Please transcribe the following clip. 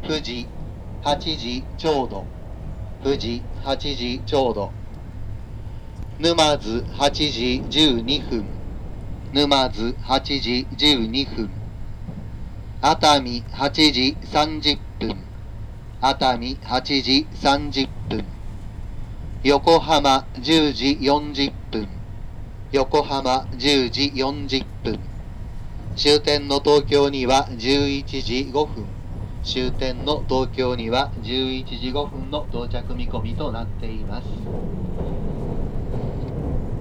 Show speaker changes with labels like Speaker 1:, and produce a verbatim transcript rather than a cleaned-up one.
Speaker 1: 富士はちじちょうど、富士はちじちょうど。沼津はちじじゅうにふん、沼津はちじじゅうにふん。熱海はちじさんじゅっぷん、熱海はちじさんじゅっぷん。横浜じゅうじよんじゅっぷん、横浜じゅうじよんじゅっぷん。終点の東京にはじゅういちじごふん、終点の東京にはじゅういちじごふんの到着見込みとなっています。